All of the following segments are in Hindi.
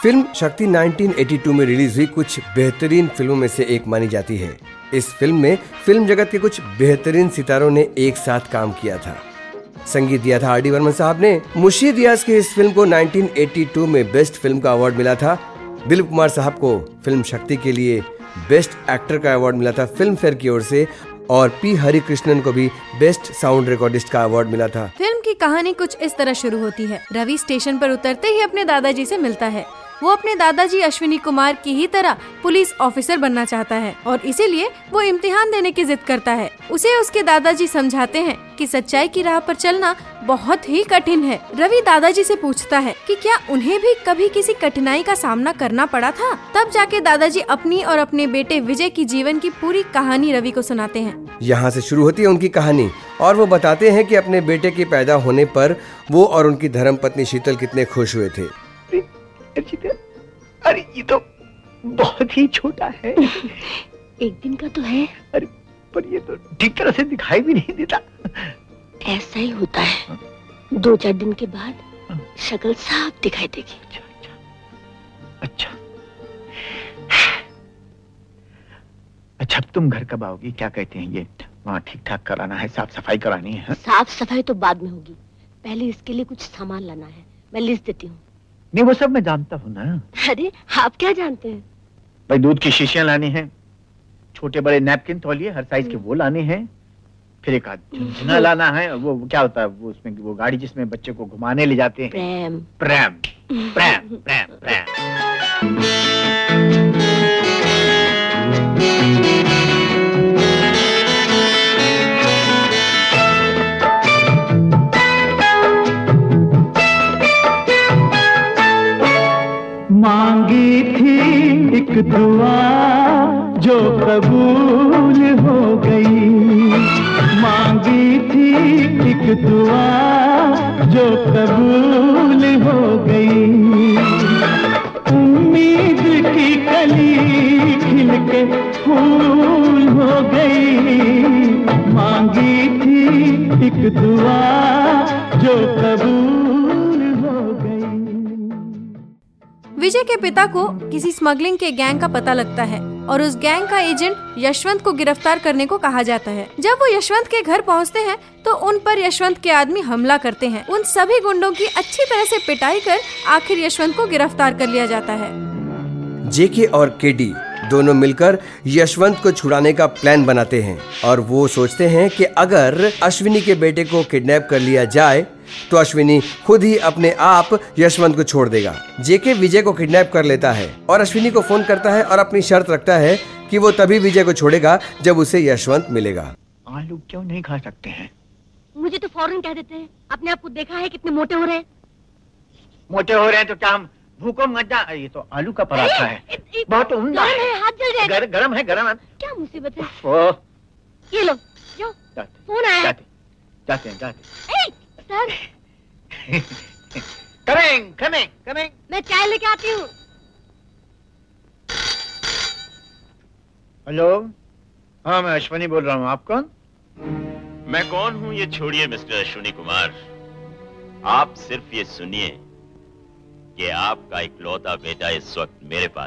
फिल्म शक्ति 1982 में रिलीज हुई कुछ बेहतरीन फिल्मों में से एक मानी जाती है। इस फिल्म में फिल्म जगत के कुछ बेहतरीन सितारों ने एक साथ काम किया था। संगीत दिया था आर.डी. बर्मन साहब ने। मुंशी रियाज की इस फिल्म को 1982 में बेस्ट फिल्म का अवार्ड मिला था। दिलीप कुमार साहब को फिल्म शक्ति के लिए बेस्ट एक्टर का अवार्ड मिला था फिल्म फेयर की ओर से, और पी हरिकृष्णन को भी बेस्ट साउंड रिकॉर्डिस्ट का अवार्ड मिला था। फिल्म की कहानी कुछ इस तरह शुरू होती है। रवि स्टेशन पर उतरते ही अपने दादाजी से मिलता है। वो अपने दादाजी अश्विनी कुमार की ही तरह पुलिस ऑफिसर बनना चाहता है और इसीलिए वो इम्तिहान देने की जिद करता है। उसे उसके दादाजी समझाते हैं कि सच्चाई की राह पर चलना बहुत ही कठिन है। रवि दादाजी से पूछता है कि क्या उन्हें भी कभी किसी कठिनाई का सामना करना पड़ा था। तब जाके दादाजी अपनी और अपने बेटे विजय की जीवन की पूरी कहानी रवि को सुनाते हैं। यहाँ से शुरू होती है उनकी कहानी और वो बताते हैं कि अपने बेटे के पैदा होने पर वो और उनकी धर्मपत्नी शीतल कितने खुश हुए थे। अरे ये तो बहुत ही छोटा है। एक दिन का तो है। अरे पर ये तो ठीक तरह से दिखाई भी नहीं देता। ऐसा ही होता है, 2-4 दिन के बाद शक्ल साफ दिखाई देगी। अच्छा अच्छा, अब तुम घर कब आओगी? क्या कहते हैं, ये वहाँ ठीक ठाक कराना है, साफ सफाई करानी है? साफ सफाई तो बाद में होगी, पहले इसके लिए कुछ सामान लाना है। मैं लिस्ट देती हूँ। नहीं वो सब मैं जानता हूँ ना। अरे आप क्या जानते हैं? भाई दूध की शीशियां लानी है, छोटे बड़े नैपकिन तौलिए हर साइज के वो लाने हैं, फिर एक झुंझुना लाना है। वो क्या होता है वो उसमें वो गाड़ी जिसमें बच्चे को घुमाने ले जाते हैं? प्रेम प्रेम प्रेम प्रेम प्रेम। मांगी थी एक दुआ जो कबूल हो गई, मांगी थी एक दुआ जो कबूल हो गई। उम्मीद की कली खिल के फूल हो गई, मांगी थी एक दुआ जो कबूल हो गई। विजय के पिता को किसी स्मगलिंग के गैंग का पता लगता है और उस गैंग का एजेंट यशवंत को गिरफ्तार करने को कहा जाता है। जब वो यशवंत के घर पहुंचते हैं तो उन पर यशवंत के आदमी हमला करते हैं। उन सभी गुंडों की अच्छी तरह से पिटाई कर आखिर यशवंत को गिरफ्तार कर लिया जाता है। जेके और केडी दोनों मिलकर यशवंत को छुड़ाने का प्लान बनाते हैं और वो सोचते हैं कि अगर अश्विनी के बेटे को किडनैप कर लिया जाए तो अश्विनी खुद ही अपने आप यशवंत को छोड़ देगा। जेके विजय को किडनैप कर लेता है और अश्विनी को फोन करता है और अपनी शर्त रखता है कि वो तभी विजय को छोड़ेगा जब उसे यशवंत मिलेगा। आलू क्यों नहीं खा सकते हैं? मुझे तो फौरन कह देते हैं। अपने आप को देखा है कितने मोटे हो रहे हैं। मोटे हो रहे हैं तो क्या हम भूखों मर जा? ये तो आलू का पराठा है, बहुत उम्दा है। हाथ जल जाएगा। गरम है, गरम है। क्या मुसीबत है? ये लो जो फोन आया। जाते हैं। सर करें। मैं चाय लेके आती हूँ। हेलो, हाँ मैं अश्विनी बोल रहा हूँ। आप कौन? मैं कौन हूँ ये छोड़िए मिस्टर अश्विनी कुमार, आप सिर्फ ये सुनिए कि आपका इकलौता बेटा इस वक्त मेरे पास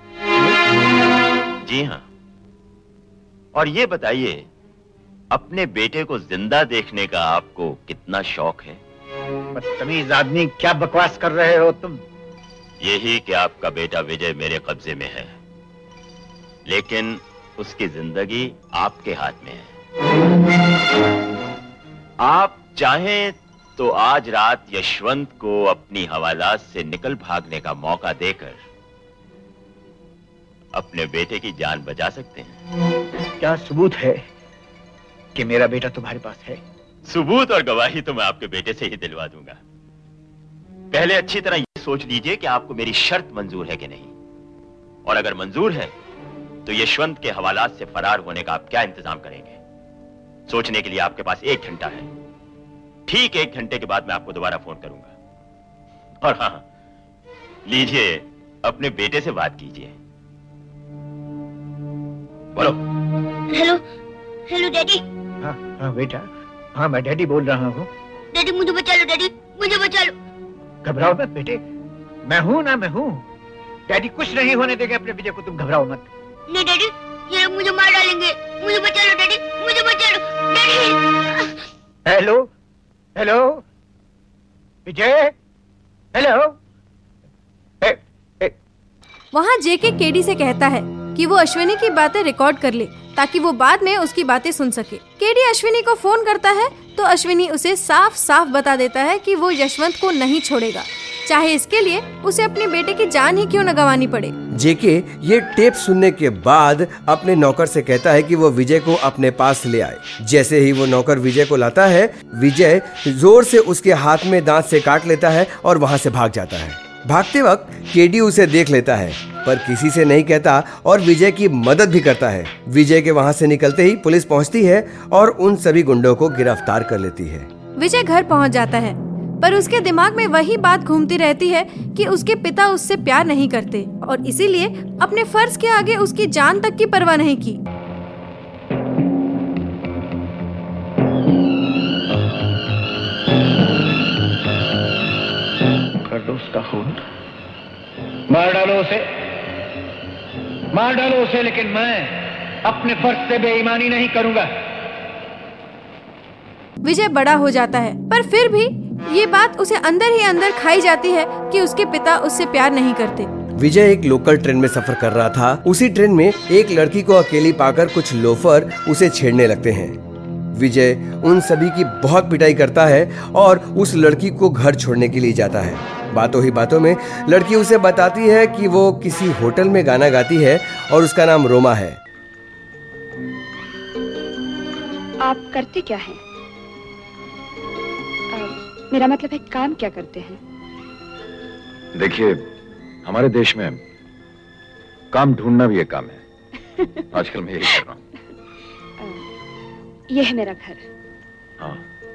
है। जी हाँ, और ये बताइए अपने बेटे को जिंदा देखने का आपको कितना शौक है? बदतमीज आदमी, क्या बकवास कर रहे हो तुम? यही कि आपका बेटा विजय मेरे कब्जे में है, लेकिन उसकी जिंदगी आपके हाथ में है। आप चाहें तो आज रात यशवंत को अपनी हवालात से निकल भागने का मौका देकर अपने बेटे की जान बचा सकते हैं। क्या सबूत है कि मेरा बेटा तुम्हारे पास है? सबूत और गवाही तो मैं आपके बेटे से ही दिलवा दूंगा। पहले अच्छी तरह ये सोच लीजिए कि आपको मेरी शर्त मंजूर है कि नहीं, और अगर मंजूर है तो यशवंत के हवालात से फरार होने का आप क्या इंतजाम करेंगे? सोचने के लिए आपके पास 1 घंटा है। ठीक 1 घंटे के बाद मैं आपको दोबारा फोन करूंगा। और हाँ, लीजिए अपने बेटे से बात कीजिए। बोलो। Hello daddy. हाँ बेटा, हाँ मैं डैडी बोल रहा हूँ। डैडी मुझे बचा लो, डैडी मुझे बचा लो। घबराओ मत बेटे, मैं हूँ ना, मैं हूँ। डैडी कुछ नहीं होने देंगे अपने विजय को, तुम घबराओ मत। नहीं डैडी, ये लोग मुझे मार डालेंगे। मुझे बचा लो डैडी, मुझे बचा लो daddy. Hello hello Vijay, hello. वहाँ जेके केडी से कहता है कि वो अश्विनी की बातें रिकॉर्ड कर ले ताकि वो बाद में उसकी बातें सुन सके। केडी अश्विनी को फोन करता है तो अश्विनी उसे साफ साफ बता देता है कि वो यशवंत को नहीं छोड़ेगा, चाहे इसके लिए उसे अपने बेटे की जान ही क्यों न गंवानी पड़े। जेके ये टेप सुनने के बाद अपने नौकर से कहता है कि वो विजय को अपने पास ले आए। जैसे ही वो नौकर विजय को लाता है, विजय जोर से उसके हाथ में दांत से काट लेता है और वहाँ से भाग जाता है। भागते वक्त केडी उसे देख लेता है पर किसी से नहीं कहता और विजय की मदद भी करता है। विजय के वहाँ से निकलते ही पुलिस पहुँचती है और उन सभी गुंडों को गिरफ्तार कर लेती है। विजय घर पहुँच जाता है पर उसके दिमाग में वही बात घूमती रहती है कि उसके पिता उससे प्यार नहीं करते और इसीलिए अपने फर्ज के आगे उसकी जान तक की परवाह नहीं की। कर दो उसका खून, मार डालो उसे, मार डालो उसे, लेकिन मैं अपने फर्ज से बेईमानी नहीं करूंगा। विजय बड़ा हो जाता है पर फिर भी ये बात उसे अंदर ही अंदर खाई जाती है कि उसके पिता उससे प्यार नहीं करते। विजय एक लोकल ट्रेन में सफर कर रहा था। उसी ट्रेन में एक लड़की को अकेली पाकर कुछ लोफर उसे छेड़ने लगते हैं। विजय उन सभी की बहुत पिटाई करता है और उस लड़की को घर छोड़ने के लिए जाता है। बातों ही बातों में लड़की उसे बताती है कि वो किसी होटल में गाना गाती है और उसका नाम रोमा है। आप करते क्या हैं? मेरा मतलब है काम क्या करते हैं? देखिए, हमारे देश में काम ढूंढना भी एक काम है। आजकल मैं यही कर रहा हूँ। यह है मेरा घर। हाँ।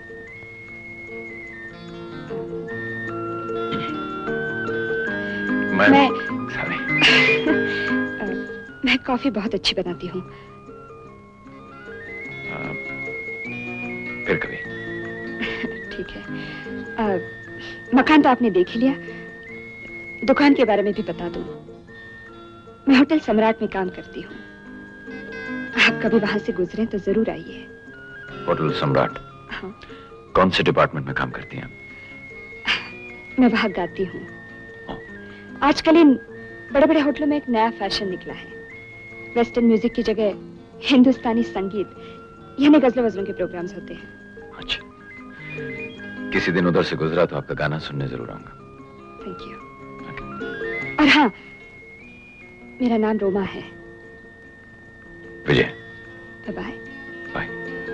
मैं मैं कॉफी बहुत अच्छी बनाती हूँ। फिर कभी। ठीक है। मकान तो आपने देख ही लिया, दुकान के बारे में भी बता दूं। मैं होटल सम्राट में काम करती हूँ, आप कभी वहां से गुजरें तो जरूर आइए। होटल सम्राट? हाँ। कौन से डिपार्टमेंट में काम करती हैं? मैं वहां गाती हूँ। आजकल इन बड़े बड़े होटलों में एक नया फैशन निकला है। वेस्टर्न म्यूजिक की जगह हिंदुस्तानी संगीत यानी गजलों वजलों के प्रोग्राम्स होते हैं। अच्छा, किसी दिन उधर से गुजरा तो आपका गाना सुनने जरूर आऊंगा। Thank you. और हाँ, मेरा नाम रोमा है। Vijay. Bye bye.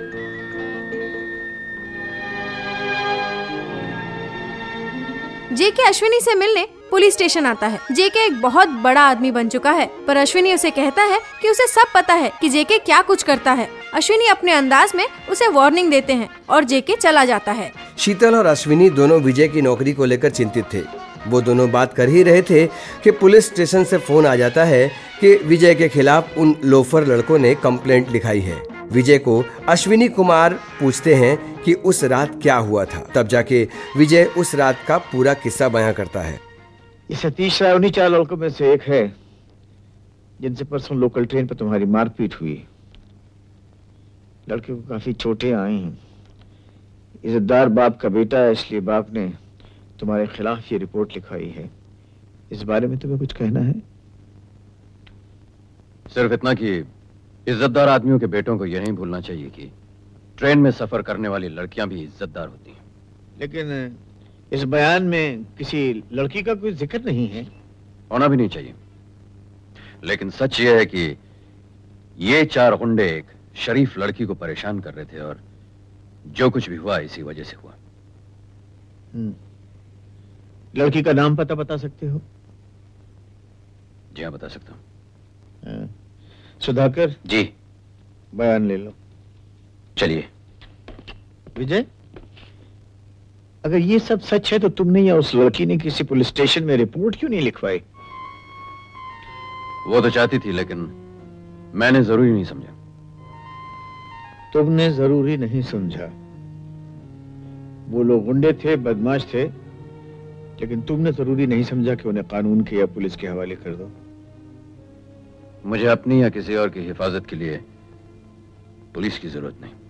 JK Ashwini से मिलने पुलिस स्टेशन आता है। जेके एक बहुत बड़ा आदमी बन चुका है पर अश्विनी उसे कहता है कि उसे सब पता है कि जेके क्या कुछ करता है। अश्विनी अपने अंदाज में उसे वार्निंग देते हैं और जेके चला जाता है। शीतल और अश्विनी दोनों विजय की नौकरी को लेकर चिंतित थे। वो दोनों बात कर ही रहे थे कि पुलिस स्टेशन से फोन आ जाता है कि विजय के खिलाफ उन लोफर लड़कों ने कंप्लेंट लिखाई है। विजय को अश्विनी कुमार पूछते हैं कि उस रात क्या हुआ था। तब जाके विजय उस रात का पूरा किस्सा बयां करता है। ये सतीश राय उन्हीं 4 लड़कों में से एक है जिनसे परसों लोकल ट्रेन पर तुम्हारी मारपीट हुई। लड़के को काफी चोटें आई हैं। इज्जतदार बाप का बेटा है, इसलिए बाप ने तुम्हारे खिलाफ ये रिपोर्ट लिखाई है। इस बारे में तुम्हें कुछ कहना है? सिर्फ इतना कि इज्जतदार आदमियों के बेटों को यह नहीं भूलना चाहिए कि ट्रेन में सफर करने वाली लड़कियां भी इज्जतदार होती हैं। लेकिन इस बयान में किसी लड़की का कोई जिक्र नहीं है। होना भी नहीं चाहिए। लेकिन सच यह है कि ये 4 गुंडे एक शरीफ लड़की को परेशान कर रहे थे और जो कुछ भी हुआ इसी वजह से हुआ। लड़की का नाम पता बता सकते हो? जी हाँ, बता सकता हूँ। सुधाकर जी। बयान ले लो। चलिए। विजय, अगर ये सब सच है तो तुमने या उस लड़की ने किसी पुलिस स्टेशन में रिपोर्ट क्यों नहीं लिखवाई? वो तो चाहती थी लेकिन मैंने जरूरी नहीं समझा। तुमने जरूरी नहीं समझा? वो लोग गुंडे थे, बदमाश थे, लेकिन तुमने जरूरी नहीं समझा कि उन्हें कानून के या पुलिस के हवाले कर दो? मुझे अपनी या किसी और की हिफाजत के लिए पुलिस की जरूरत नहीं।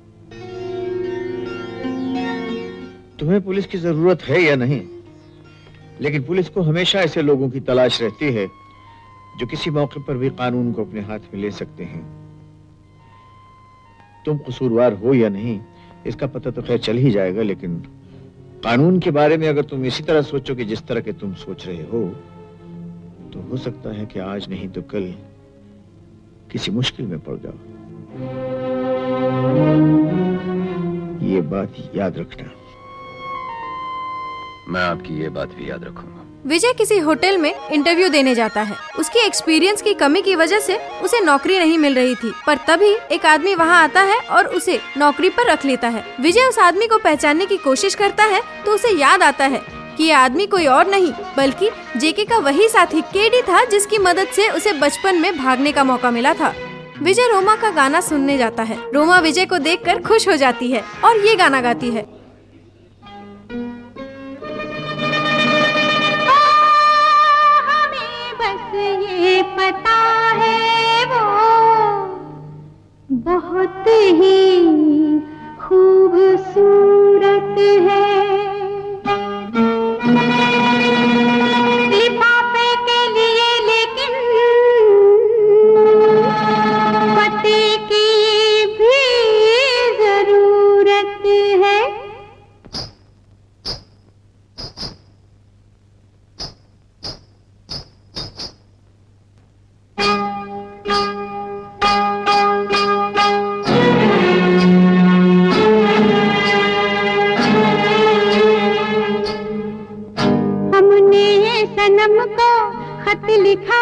तुम्हें पुलिस की जरूरत है या नहीं, लेकिन पुलिस को हमेशा ऐसे लोगों की तलाश रहती है जो किसी मौके पर भी कानून को अपने हाथ में ले सकते हैं। तुम कसूरवार हो या नहीं इसका पता तो खैर चल ही जाएगा, लेकिन कानून के बारे में अगर तुम इसी तरह सोचो कि जिस तरह के तुम सोच रहे हो, तो हो सकता है कि आज नहीं तो कल किसी मुश्किल में पड़ जाओ। ये बात याद रखना। मैं आपकी ये बात भी याद रखूंगा। विजय किसी होटल में इंटरव्यू देने जाता है। उसकी एक्सपीरियंस की कमी की वजह से उसे नौकरी नहीं मिल रही थी, पर तभी एक आदमी वहां आता है और उसे नौकरी पर रख लेता है। विजय उस आदमी को पहचानने की कोशिश करता है तो उसे याद आता है कि ये आदमी कोई और नहीं बल्कि जेके का वही साथी केडी था, जिसकी मदद से उसे बचपन में भागने का मौका मिला था। विजय रोमा का गाना सुनने जाता है। रोमा विजय को देखकर खुश हो जाती है और ये गाना गाती है। पता है वो बहुत ही खूबसूरत है, लिफाफे के लिए लेकिन पति की भी जरूरत है। सनम को खत लिखा,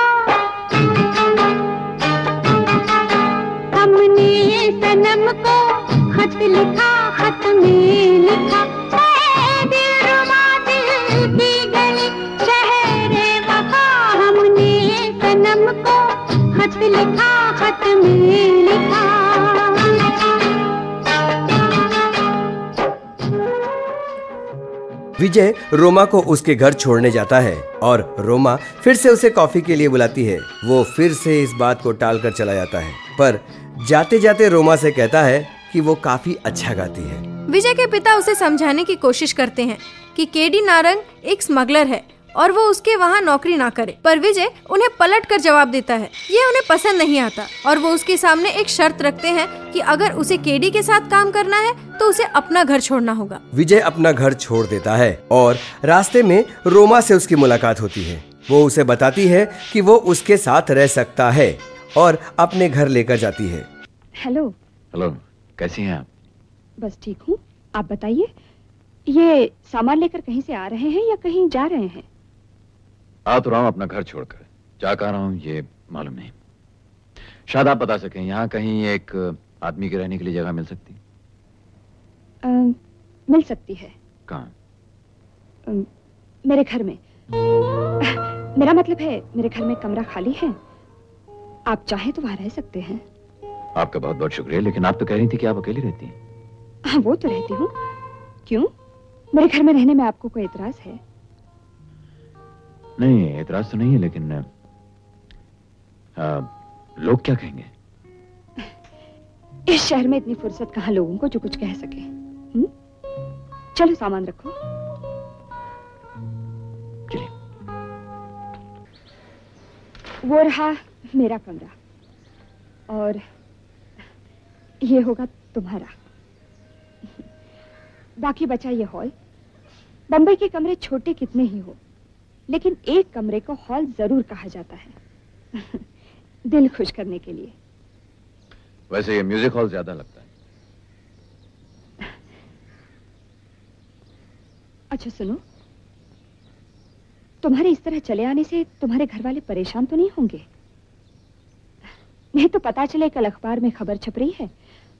हमने सनम को खत लिखा, खत में लिखा दिलरुबा दिल की गली शहरे वफा। हमने सनम को खत लिखा, खत में लिखा। विजय रोमा को उसके घर छोड़ने जाता है और रोमा फिर से उसे कॉफी के लिए बुलाती है। वो फिर से इस बात को टालकर चला जाता है, पर जाते जाते रोमा से कहता है कि वो काफी अच्छा गाती है। विजय के पिता उसे समझाने की कोशिश करते हैं कि केडी नारंग एक स्मगलर है और वो उसके वहाँ नौकरी ना करे, पर विजय उन्हें पलटकर जवाब देता है। ये उन्हें पसंद नहीं आता और वो उसके सामने एक शर्त रखते हैं कि अगर उसे केडी के साथ काम करना है तो उसे अपना घर छोड़ना होगा। विजय अपना घर छोड़ देता है और रास्ते में रोमा से उसकी मुलाकात होती है। वो उसे बताती है कि वो उसके साथ रह सकता है और अपने घर लेकर जाती है। हेलो। हेलो, कैसी हैं आप? बस ठीक हूँ, आप बताइए। ये सामान लेकर कहीं से आ रहे हैं या कहीं जा रहे हैं? आ तो रहा हूँ अपना घर छोड़कर, जा कहाँ रहा हूँ ये मालूम नहीं। शायद आप बता सकें, यहाँ कहीं एक आदमी के रहने के लिए जगह मिल सकती? मिल सकती है। कहाँ? मेरे घर में। मेरा मतलब है मेरे घर में कमरा खाली है, आप चाहें तो वहाँ रह सकते हैं। आपका बहुत बहुत शुक्रिया, लेकिन आप तो कह रही थी कि आप अकेली रहती हैं। हाँ, वो तो रहती हूँ। क्यों, मेरे घर में रहने में आपको कोई एतराज है? नहीं, एतराज तो नहीं है, लेकिन लोग क्या कहेंगे? इस शहर में इतनी फुर्सत कहाँ लोगों को जो कुछ कह सके। चलो सामान रखो। चलिए। वो रहा मेरा कमरा और ये होगा तुम्हारा। बाकी बचा ये हॉल। बंबई के कमरे छोटे कितने ही हो, लेकिन एक कमरे को हॉल जरूर कहा जाता है दिल खुश करने के लिए। वैसे ये म्यूजिक हॉल ज्यादा लगता है। अच्छा सुनो, तुम्हारे इस तरह चले आने से तुम्हारे घर वाले परेशान तो नहीं होंगे? नहीं तो पता चले कल अखबार में खबर छप रही है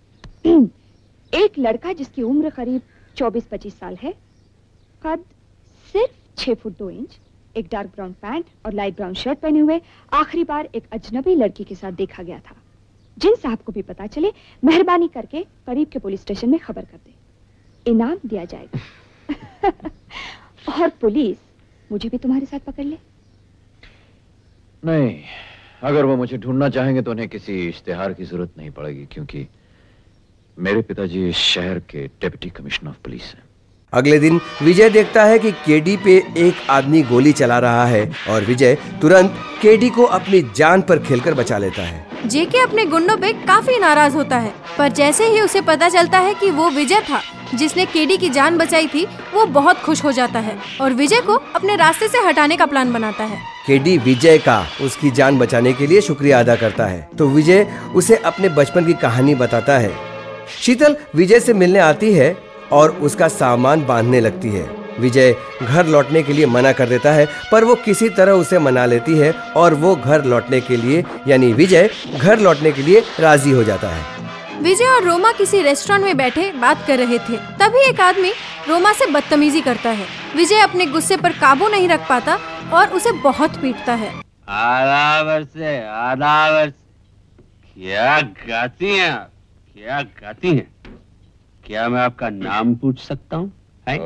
एक लड़का जिसकी उम्र करीब 24-25 साल है, कद सिर्फ 6 फुट 2 इंच, एक डार्क ब्राउन पैंट और लाइट ब्राउन शर्ट पहने हुए आखिरी बार एक अजनबी लड़की के साथ देखा गया था। जिन साहब को भी पता चले मेहरबानी करके करीब के पुलिस स्टेशन में खबर कर दे, इनाम दिया जाएगा और पुलिस मुझे भी तुम्हारे साथ पकड़ ले? नहीं, अगर वो मुझे ढूंढना चाहेंगे तो उन्हें किसी इश्तिहार की जरूरत नहीं पड़ेगी, क्योंकि मेरे पिताजी इस शहर के डिप्टी कमिश्नर ऑफ पुलिस हैं। अगले दिन विजय देखता है कि केडी पे एक आदमी गोली चला रहा है और विजय तुरंत केडी को अपनी जान पर खेलकर बचा लेता है। जेके अपने गुंडों पे काफी नाराज होता है, पर जैसे ही उसे पता चलता है कि वो विजय था जिसने केडी की जान बचाई थी, वो बहुत खुश हो जाता है और विजय को अपने रास्ते से हटाने का प्लान बनाता है। केडी विजय का उसकी जान बचाने के लिए शुक्रिया अदा करता है तो विजय उसे अपने बचपन की कहानी बताता है। शीतल विजय से मिलने आती है और उसका सामान बांधने लगती है। विजय घर लौटने के लिए मना कर देता है, पर वो किसी तरह उसे मना लेती है और वो घर लौटने के लिए यानी विजय घर लौटने के लिए राजी हो जाता है। विजय और रोमा किसी रेस्टोरेंट में बैठे बात कर रहे थे, तभी एक आदमी रोमा से बदतमीजी करता है। विजय अपने गुस्से पर काबू नहीं रख पाता और उसे बहुत पीटता है। आधा वर्ष क्या गाती हैं आप? क्या गाती हैं? क्या मैं आपका नाम पूछ सकता हूँ?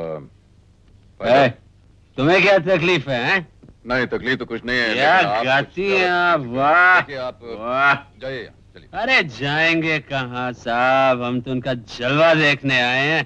तुम्हें क्या तकलीफ है? नहीं, तकलीफ तो कुछ नहीं है। क्या गाती हैं आप? वाह वाह, जाइए, चलिए। अरे जाएंगे कहाँ साहब, हम तो उनका जलवा देखने आए हैं।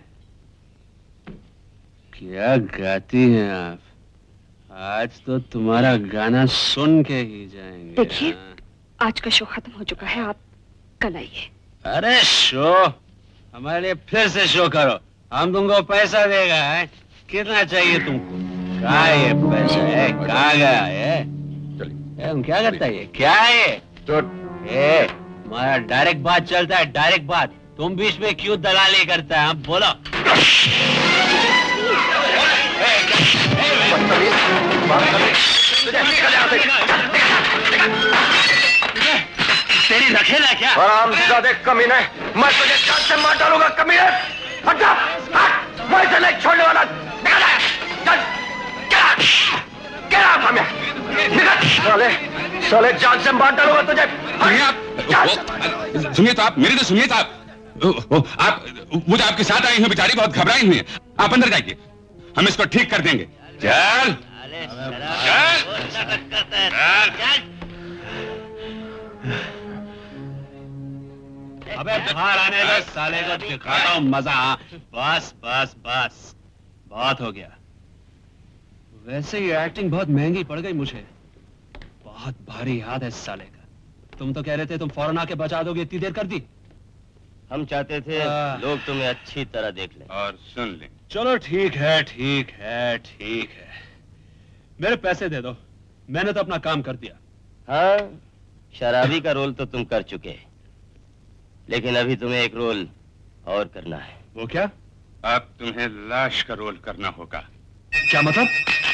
क्या गाती हैं आप? आज तो तुम्हारा गाना सुन के ही जाएंगे। देखिए, आज का शो खत्म हो चुका है, आप कल आइए। अरे शो हमारे लिए फिर से शो करो, हम तुमको पैसा देगा है। कितना चाहिए तुमको? कहाँ है ये पैसा है? कहाँ गया है? चलिए। क्या करता है ये? क्या है ये? हमारा डायरेक्ट बात चलता है, डायरेक्ट बात। तुम बीच में क्यों दलाली करता है? हम बोलो। तेरी रखेला क्या? हरामजादे कमीने, मैं तुझे जान से मार डालूंगा कमीने। हट जा, हट, मैं इसे नहीं छोड़ने वाला। निकल जा, चल, get out from here, निकल। साले जान से मार डालूंगा तुझे। सुनिए तो आप, मेरी तो सुनिए तो आप वो जो आपके साथ आई हैं बेचारी बहुत घबराई हुई हैं। आप अंदर जाइए, हम इसको ठीक कर देंगे। चल अबे बाहर आने दो, साले को दिखाता हूँ मजा। बस बस बस, बहुत हो गया। वैसे ये एक्टिंग बहुत महंगी पड़ गई मुझे, बहुत भारी हाथ है इस साले का। तुम तो कह रहे थे तुम फौरन आके बचा दोगे, इतनी देर कर दी। हम चाहते थे लोग तुम्हें अच्छी तरह देख लें और सुन लें। चलो ठीक है, ठीक है, ठीक है। मेरे पैसे दे दो, मैंने तो अपना काम कर दिया। हाँ, शराबी का रोल तो तुम कर चुके, लेकिन अभी तुम्हें एक रोल और करना है। वो क्या? अब तुम्हें लाश का रोल करना होगा। क्या मतलब?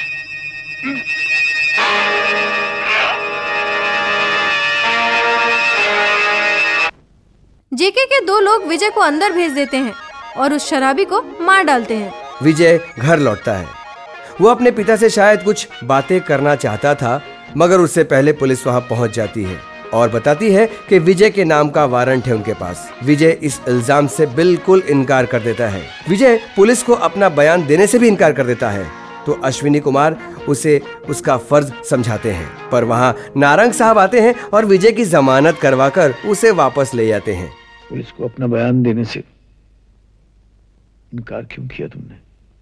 जेके के दो लोग विजय को अंदर भेज देते हैं और उस शराबी को मार डालते हैं। विजय घर लौटता है। वो अपने पिता से शायद कुछ बातें करना चाहता था, मगर उससे पहले पुलिस वहां पहुंच जाती है और बताती है कि विजय के नाम का वारंट है उनके पास। विजय इस इल्जाम से बिल्कुल इनकार कर देता है। विजय पुलिस को अपना बयान देने से भी इनकार कर देता है, तो अश्विनी कुमार उसे उसका फर्ज समझाते हैं, पर वहाँ नारंग साहब आते हैं और विजय की जमानत करवाकर उसे वापस ले जाते हैं। पुलिस को अपना बयान देने से इनकार क्यों किया तुमने?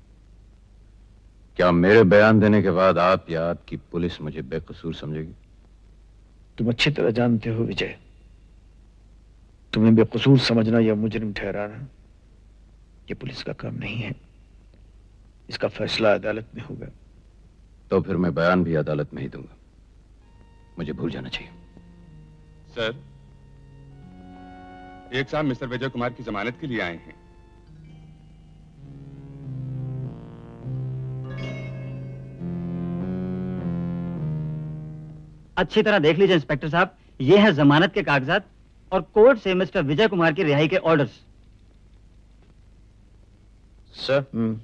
क्या मेरे बयान देने के बाद आप या आपकी पुलिस मुझे बेकसूर समझेगी? तुम अच्छी तरह जानते हो विजय, तुम्हें बेकसूर समझना या मुजरिम ठहराना ये पुलिस का काम नहीं है। इसका फैसला अदालत में होगा। तो फिर मैं बयान भी अदालत में ही दूंगा। मुझे भूल जाना चाहिए। सर, एक साहब मिस्टर विजय कुमार की जमानत के लिए आए हैं। अच्छी तरह देख लीजिए इंस्पेक्टर साहब, ये है जमानत के कागजात और कोर्ट से मिस्टर विजय कुमार की रिहाई के ऑर्डर्स। सर,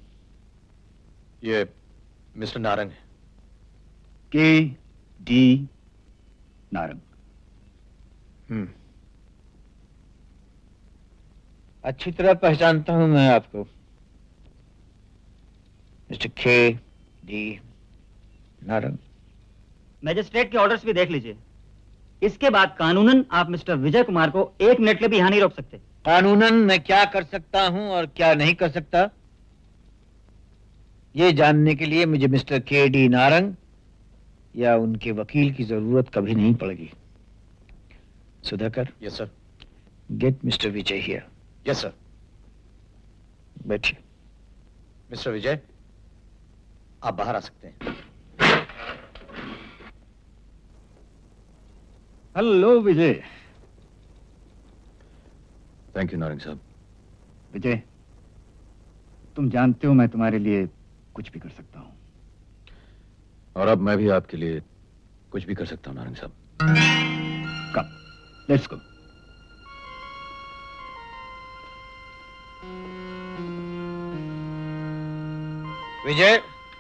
ये मिस्टर नारंग है। के.डी. नारंग। अच्छी तरह पहचानता हूं मैं आपको, मिस्टर के.डी. नारंग, मैजिस्ट्रेट के ऑर्डर्स भी देख लीजिए। इसके बाद कानूनन आप मिस्टर विजय कुमार को 1 मिनट के भी यहाँ नहीं रोक सकते। कानूनन मैं क्या कर सकता हूं और क्या नहीं कर सकता, ये जानने के लिए मुझे मिस्टर के.डी. नारंग या उनके वकील की जरूरत कभी नहीं पड़ेगी। Sudhakar. Yes sir. Get mister Vijay here. Yes sir. बैठिए। मिस्टर विजय, आप बाहर आ सकते हैं। Hello Vijay. Thank you Narang sahab. Vijay, तुम जानते हो मैं तुम्हारे लिए कुछ भी कर सकता हूं। और अब मैं भी आपके लिए कुछ भी कर सकता हूं नारंग साहब। कम, लेट्स गो। विजय,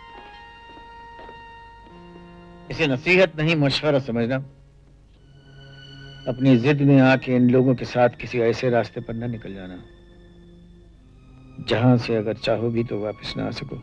इसे नसीहत नहीं मशवरा समझना। अपनी जिद में आके इन लोगों के साथ किसी ऐसे रास्ते पर न निकल जाना जहां से अगर चाहो भी तो वापस ना आ सको।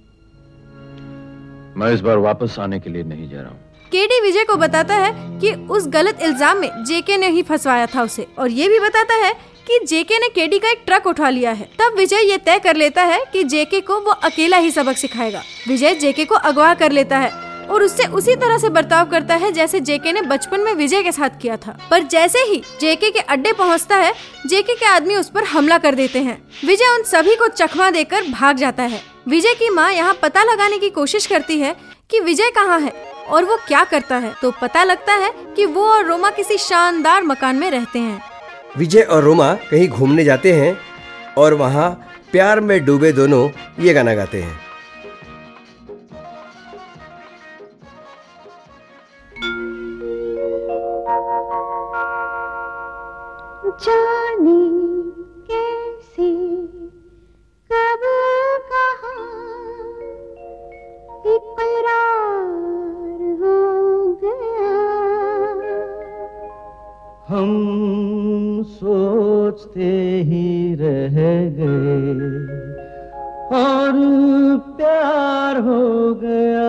मैं इस बार वापस आने के लिए नहीं जा रहा हूँ। केडी विजय को बताता है कि उस गलत इल्जाम में जेके ने ही फंसवाया था उसे, और ये भी बताता है कि जेके ने केडी का एक ट्रक उठा लिया है। तब विजय ये तय कर लेता है कि जेके को वो अकेला ही सबक सिखाएगा। विजय जेके को अगवा कर लेता है और उससे उसी तरह से बर्ताव करता है जैसे जेके ने बचपन में विजय के साथ किया था। पर जैसे ही जेके के अड्डे पहुंचता है, जेके के आदमी उस पर हमला कर देते हैं। विजय उन सभी को चकमा देकर भाग जाता है। विजय की माँ यहाँ पता लगाने की कोशिश करती है कि विजय कहाँ है और वो क्या करता है, तो पता लगता है कि वो और रोमा किसी शानदार मकान में रहते हैं। विजय और रोमा कहीं घूमने जाते हैं और वहाँ प्यार में डूबे दोनों ये गाना गाते हैं। जाने कैसे कब कहाँ इकरार हो गया, हम सोचते ही रह गए और प्यार हो गया।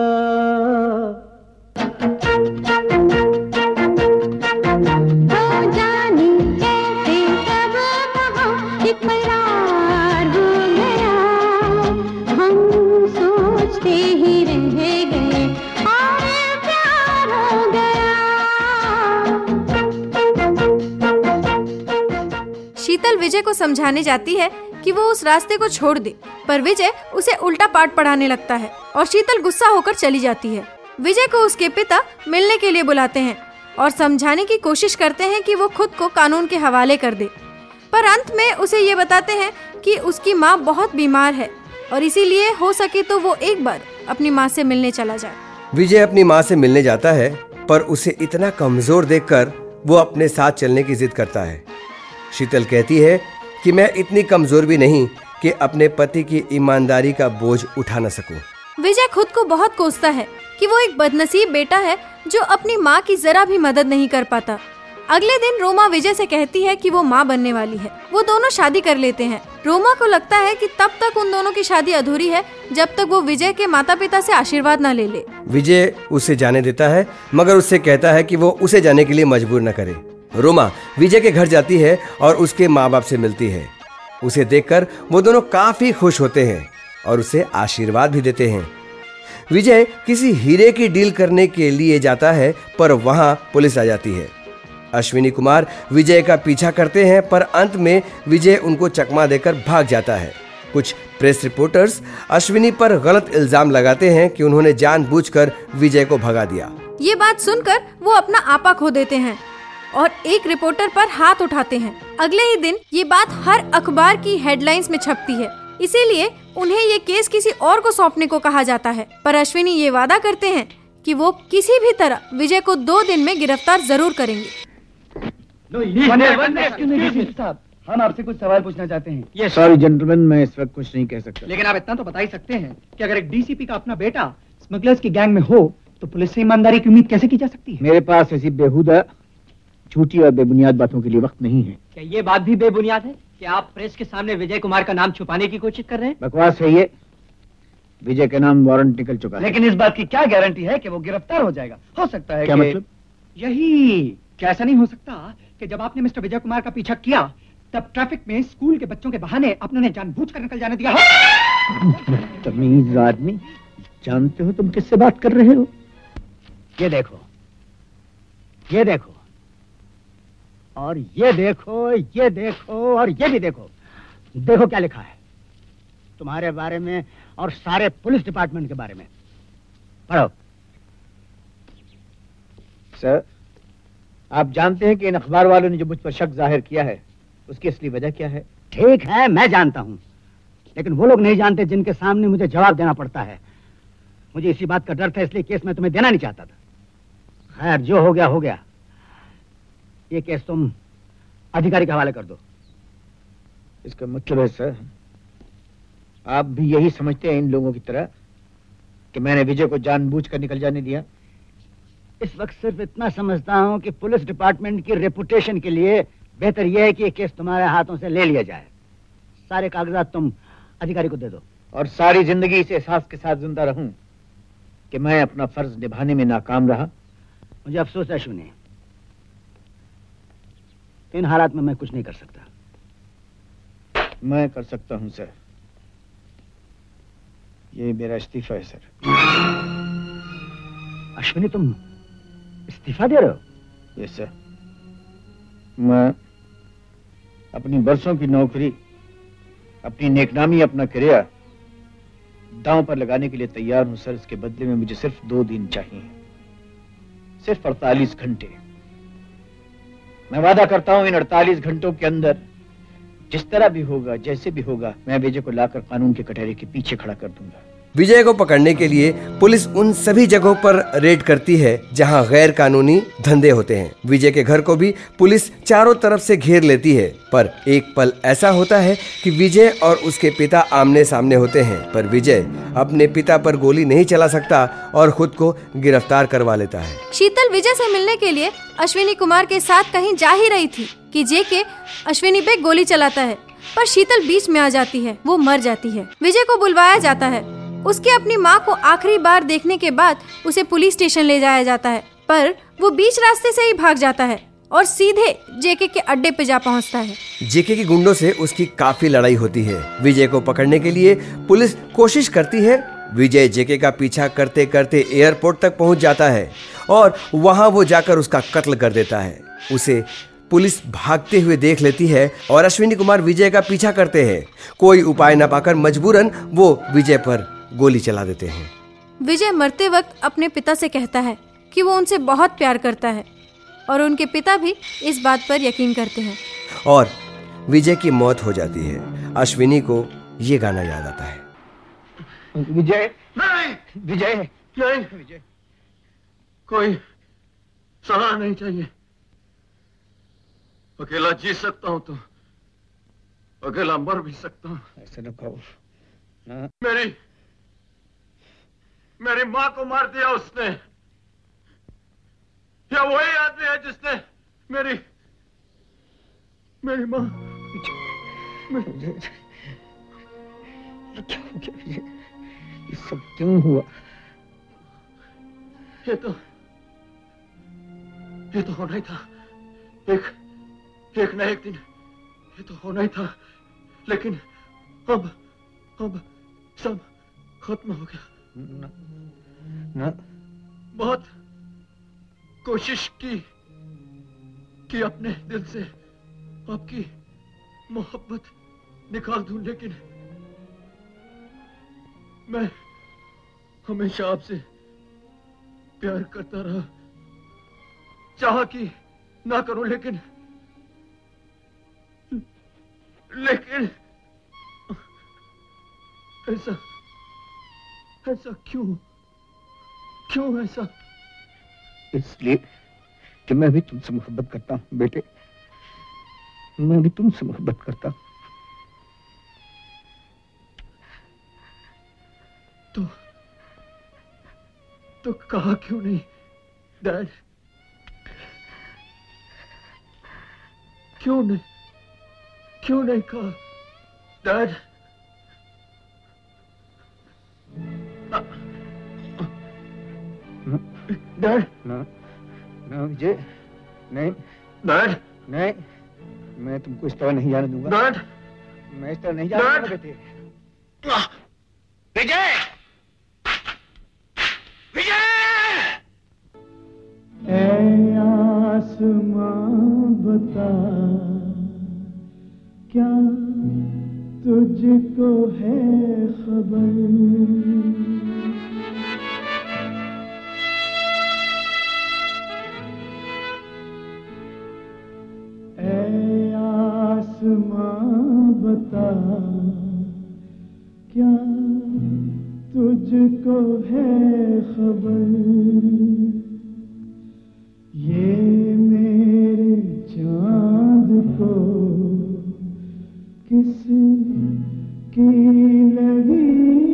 इकरार हो गया, हम सोचते ही रह गए और प्यार हो गया। शीतल विजय को समझाने जाती है कि वो उस रास्ते को छोड़ दे, पर विजय उसे उल्टा पाठ पढ़ाने लगता है और शीतल गुस्सा होकर चली जाती है। विजय को उसके पिता मिलने के लिए बुलाते हैं और समझाने की कोशिश करते हैं कि वो खुद को कानून के हवाले कर दे, पर अंत में उसे ये बताते हैं कि उसकी माँ बहुत बीमार है और इसीलिए हो सके तो वो एक बार अपनी माँ से मिलने चला जाए। विजय अपनी माँ से मिलने जाता है, पर उसे इतना कमजोर देखकर वो अपने साथ चलने की जिद करता है। शीतल कहती है कि मैं इतनी कमजोर भी नहीं कि अपने पति की ईमानदारी का बोझ उठा न सकूं। विजय खुद को बहुत कोसता है कि वो एक बदनसीब बेटा है जो अपनी माँ की जरा भी मदद नहीं कर पाता। अगले दिन रोमा विजय से कहती है कि वो माँ बनने वाली है। वो दोनों शादी कर लेते हैं। रोमा को लगता है कि तब तक उन दोनों की शादी अधूरी है जब तक वो विजय के माता पिता से आशीर्वाद न ले ले। विजय उसे जाने देता है, मगर उससे कहता है कि वो उसे जाने के लिए मजबूर न करे। रोमा विजय के घर जाती है और उसके माँ बाप से मिलती है। उसे देखकर वो दोनों काफी खुश होते हैं और उसे आशीर्वाद भी देते हैं। विजय किसी हीरे की डील करने के लिए जाता है, पर वहाँ पुलिस आ जाती है। अश्विनी कुमार विजय का पीछा करते हैं, पर अंत में विजय उनको चकमा देकर भाग जाता है। कुछ प्रेस रिपोर्टर्स अश्विनी पर गलत इल्जाम लगाते हैं कि उन्होंने जानबूझकर विजय को भगा दिया। ये बात सुनकर वो अपना आपा खो देते हैं और एक रिपोर्टर पर हाथ उठाते हैं। अगले ही दिन ये बात हर अखबार की हेडलाइंस में छपती है, इसीलिए उन्हें ये केस किसी और को सौंपने को कहा जाता है। पर अश्विनी ये वादा करते हैं कि वो किसी भी तरह विजय को 2 दिन में गिरफ्तार जरूर करेंगे। साहब, हम आपसे कुछ सवाल पूछना चाहते हैं। ये सॉरी जेंटलमैन, मैं इस वक्त कुछ नहीं कह सकता। लेकिन आप इतना तो बता ही सकते हैं कि अगर एक डीसीपी का अपना बेटा स्मगलर्स की गैंग में हो तो पुलिस से ईमानदारी की उम्मीद कैसे की जा सकती है? मेरे पास ऐसी बेहुदा, झूठी और बेबुनियाद बातों के लिए वक्त नहीं है। क्या ये बात भी बेबुनियाद है कि आप प्रेस के सामने विजय कुमार का नाम छुपाने की कोशिश कर रहे हैं? बकवास है ये। विजय के नाम वारंट निकल चुका है। लेकिन इस बात की क्या गारंटी है कि वो गिरफ्तार हो जाएगा? हो सकता है क्या मतलब? यही क्या ऐसा नहीं हो सकता कि जब आपने मिस्टर विजय कुमार का पीछा किया तब ट्रैफिक में स्कूल के बच्चों के बहाने आपने जानबूझकर निकल जाने दिया हो? तमीज आदमी, जानते हो तुम किससे बात कर रहे हो? ये देखो, ये देखो, और ये देखो, ये देखो, और ये भी देखो। देखो क्या लिखा है तुम्हारे बारे में और सारे पुलिस डिपार्टमेंट के बारे में। पढ़ो। सर, आप जानते हैं कि इन अखबार वालों ने जो मुझ पर शक जाहिर किया है उसकी असली वजह क्या है? ठीक है, मैं जानता हूं, लेकिन वो लोग नहीं जानते जिनके सामने मुझे जवाब देना पड़ता है। मुझे इसी बात का डर था, इसलिए केस मैं तुम्हें देना नहीं चाहता था। खैर, जो हो गया हो गया। ये केस तुम अधिकारी के हवाले कर दो। इसका मतलब है सर, आप भी यही समझते हैं इन लोगों की तरह कि मैंने विजय को जानबूझकर निकल जाने दिया? इस वक्त सिर्फ इतना समझता हूं कि पुलिस डिपार्टमेंट की रेपुटेशन के लिए बेहतर यह है कि ये केस तुम्हारे हाथों से ले लिया जाए। सारे कागजात तुम अधिकारी को दे दो। और सारी जिंदगी इस एहसास के साथ जिंदा रहूं कि मैं अपना फर्ज निभाने में नाकाम रहा। मुझे अफसोस है अश्विनी, इन हालात में मैं कुछ नहीं कर सकता। मैं कर सकता हूं सर। ये मेरा इस्तीफा है सर। अश्विनी, तुम इस्तीफा दे रहे हो? Yes sir. मैं अपनी बरसों की नौकरी, अपनी नेकनामी, अपना करियर दांव पर लगाने के लिए तैयार हूं सर। इसके बदले में मुझे सिर्फ 2 दिन चाहिए, सिर्फ 48 घंटे। मैं वादा करता हूं इन 48 घंटों के अंदर जिस तरह भी होगा, जैसे भी होगा, मैं विजय को लाकर कानून के कटहरे के पीछे खड़ा कर दूंगा। विजय को पकड़ने के लिए पुलिस उन सभी जगहों पर रेड करती है जहां गैर कानूनी धंधे होते हैं। विजय के घर को भी पुलिस चारों तरफ से घेर लेती है, पर एक पल ऐसा होता है कि विजय और उसके पिता आमने सामने होते हैं, पर विजय अपने पिता पर गोली नहीं चला सकता और खुद को गिरफ्तार करवा लेता है। शीतल विजय से मिलने के लिए अश्विनी कुमार के साथ कहीं जा ही रही थी कि जेके अश्विनी पे गोली चलाता है, पर शीतल बीच में आ जाती है। वो मर जाती है। विजय को बुलवाया जाता है। उसके अपनी माँ को आखिरी बार देखने के बाद उसे पुलिस स्टेशन ले जाया जाता है, पर वो बीच रास्ते से ही भाग जाता है और सीधे जेके के अड्डे पे जा पहुंचता है। जेके के गुंडों से उसकी काफी लड़ाई होती है। विजय को पकड़ने के लिए पुलिस कोशिश करती है। विजय जेके का पीछा करते करते एयरपोर्ट तक पहुंच जाता है और वहां वो जाकर उसका कत्ल कर देता है। उसे पुलिस भागते हुए देख लेती है और अश्विनी कुमार विजय का पीछा करते हैं। कोई उपाय न पाकर मजबूरन वो विजय पर गोली चला देते हैं। विजय मरते वक्त अपने पिता से कहता है कि वो उनसे बहुत प्यार करता है और उनके पिता भी इस बात पर यकीन करते हैं। और विजय की मौत हो जाती है। अश्विनी को ये गाना याद आता है। विजय, नहीं विजय, नहीं विजय, कोई सलाह नहीं चाहिए। अकेला जी सकता हूं तो अकेला मर भी सकता हूं। ऐसा न कहो। मेरी माँ को मार दिया उसने। क्या वही आदमी है जिसने मेरी माँ? क्या हो गया विजय? ये सब क्यों हुआ? ये तो होना ही था। एक न एक दिन ये तो होना ही था, लेकिन अब सब खत्म हो गया। ना। बहुत कोशिश की अपने दिल से आपकी मोहब्बत निकाल दूं, लेकिन मैं हमेशा आपसे प्यार करता रहा। चाहा कि ना करूं, लेकिन ऐसा क्यों ऐसा? इसलिए कि मैं भी तुमसे मोहब्बत करता हूं बेटे। मैं भी तुमसे मोहब्बत करता हूं। तो कहा क्यों नहीं डैड? क्यों नहीं कहा डैड? डैड ना ना विजय, नहीं डैड, नहीं, मैं तुमको इस तरह नहीं जाने दूंगा। डैड, मैं इस तरह नहीं जाने दूंगा बेटे। विजय, विजय! ऐ आसमां बता, क्या तुझको है खबर? ऐ आसमां बता, क्या तुझको है खबर? ये मेरे चांद को किस की लगी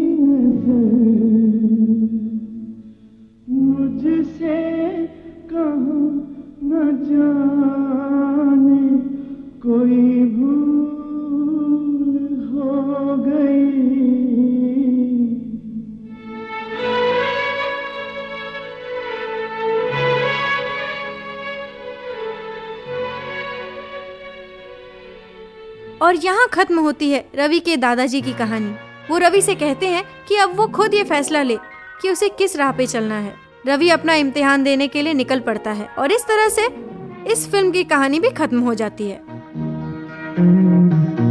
नजर, मुझसे कहाँ न जाने कोई भूल हो गई। और यहाँ खत्म होती है रवि के दादाजी की कहानी। वो रवि से कहते हैं कि अब वो खुद ये फैसला ले कि उसे किस राह पे चलना है। रवि अपना इम्तिहान देने के लिए निकल पड़ता है और इस तरह से इस फिल्म की कहानी भी खत्म हो जाती है।